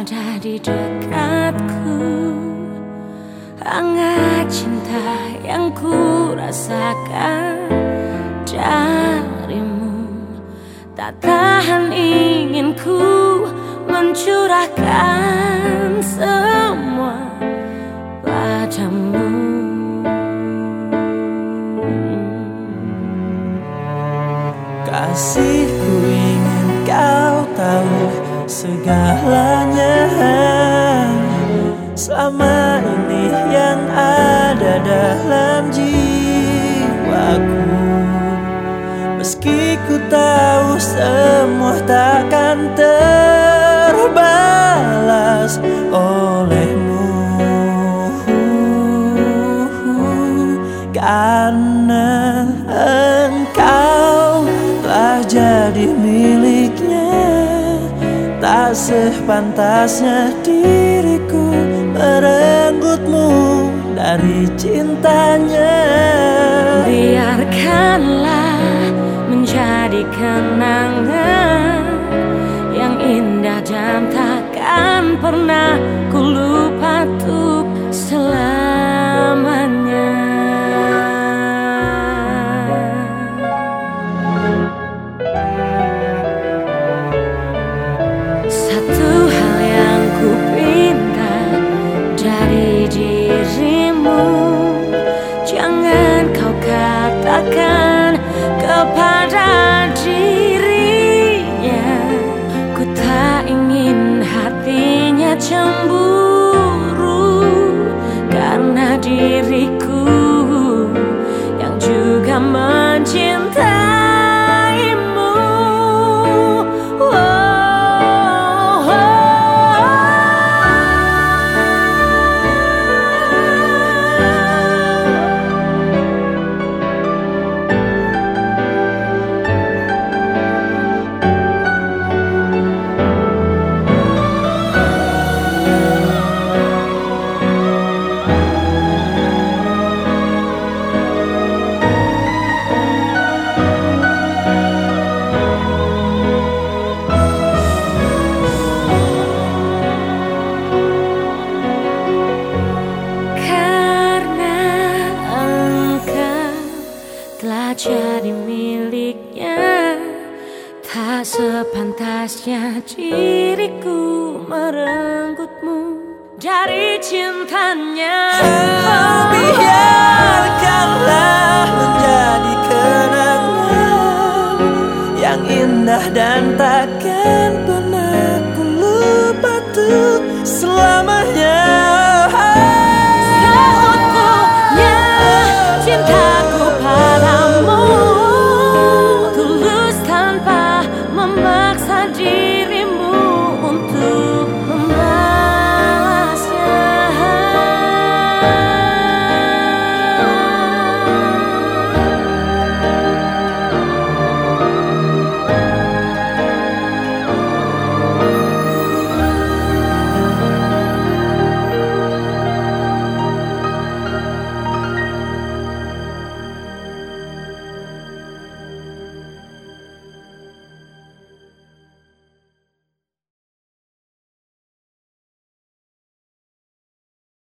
ada di dekatku. Hangat cinta yang ku rasakan darimu, tak tahan ingin ku mencurahkan semua padamu. Kasihku ingin kau tahu segalanya. Selama ini yang ada dalam jiwaku, meski ku tahu semua takkan terbalas olehmu, karena engkau telah jadi miliknya. Tak sepantasnya diriku merenggutmu dari cintanya. Biarkanlah menjadi kenangan yang indah dan takkan pernah ku lupa untuk selamanya. Satu hal yang ku pinta dari dirimu, jangan kau katakan kepada dirinya ku tak ingin hatinya cemburu, karena diriku yang juga mencintaimu. Jadi miliknya, tak sepantasnya diriku merenggutmu dari cintanya. Biarkanlah menjadi kenangan yang indah dan takkan